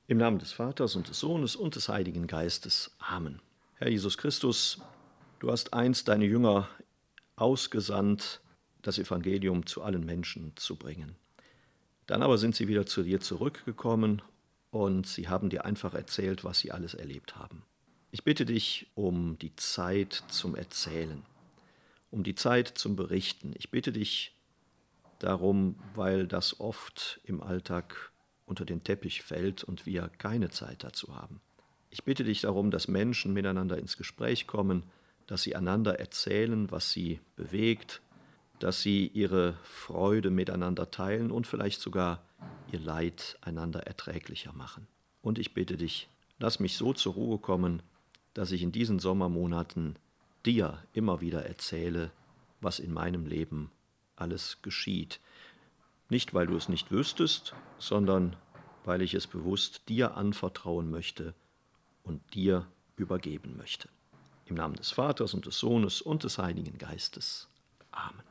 Im Namen des Vaters und des Sohnes und des Heiligen Geistes. Amen. Herr Jesus Christus, du hast einst deine Jünger ausgesandt, das Evangelium zu allen Menschen zu bringen. Dann aber sind sie wieder zu dir zurückgekommen und sie haben dir einfach erzählt, was sie alles erlebt haben. Ich bitte dich um die Zeit zum Erzählen, um die Zeit zum Berichten. Ich bitte dich darum, weil das oft im Alltag unter den Teppich fällt und wir keine Zeit dazu haben. Ich bitte dich darum, dass Menschen miteinander ins Gespräch kommen, dass sie einander erzählen, was sie bewegt, dass sie ihre Freude miteinander teilen und vielleicht sogar ihr Leid einander erträglicher machen. Und ich bitte dich, lass mich so zur Ruhe kommen, dass ich in diesen Sommermonaten dir immer wieder erzähle, was in meinem Leben alles geschieht. Nicht, weil du es nicht wüsstest, sondern weil ich es bewusst dir anvertrauen möchte und dir übergeben möchte. Im Namen des Vaters und des Sohnes und des Heiligen Geistes. Amen.